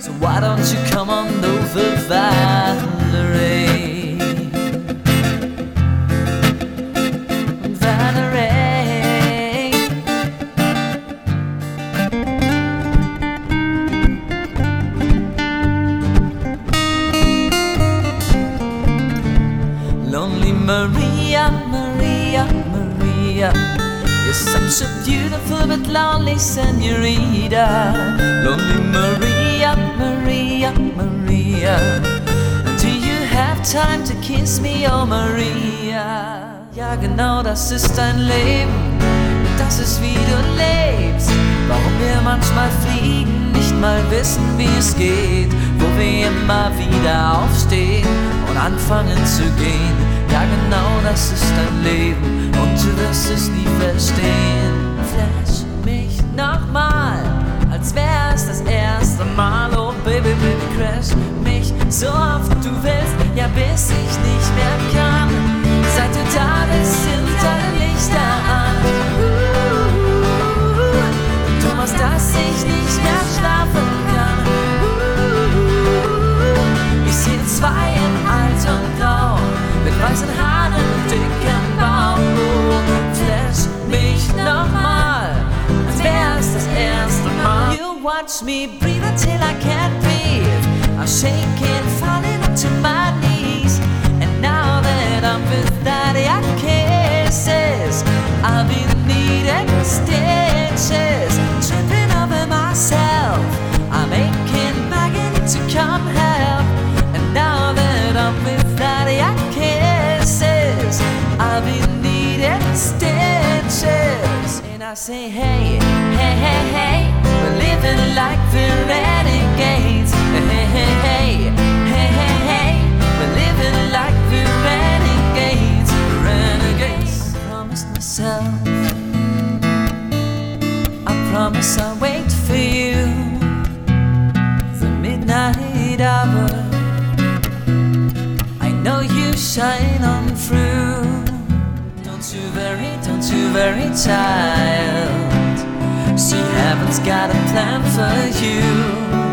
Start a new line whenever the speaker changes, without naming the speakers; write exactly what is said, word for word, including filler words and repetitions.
So why don't you come on over, Valerie? Valerie. Lonely Maria, Maria, Maria, you're such a beautiful but lonely senorita. Lonely Maria, Maria, Maria, do you have time to kiss me, oh Maria? Ja genau, das ist dein Leben, das ist wie du lebst. Warum wir manchmal fliegen, nicht mal wissen wie es geht, wo wir immer wieder aufstehen und anfangen zu gehen. Ja genau, das ist dein Leben und du wirst es nie verstehen. Flash mich nochmal, als wär's das erste Mal. Oh Baby, Baby, crash mich so oft du willst, ja bis ich nicht mehr kann. Seit du da bist, sind alle Lichter an. Du machst, dass ich nicht mehr schlafen kann. Ich sehe zwei in alt und grau, mit weißen Haaren und dickem Bauch. Flash mich nochmal, als wär's das erste Mal. You watch me breathe until I can't breathe. I'm shaking, falling onto my knees. And now that I'm with daddy, I kisses, I'll be needing stitches, tripping over myself. I'm aching, begging you to come help. And now that I'm with daddy, I kisses, I'll be needing stitches. And I say, hey, hey, hey, hey, we're living like we're renegades. Hey, hey, hey, hey, hey, hey, hey, we're living like we're renegades, renegades. I promised myself, I promise I'll wait for you, the midnight hour. I know you shine on through. Don't you worry, don't you worry, child. See, heaven's got a plan for you.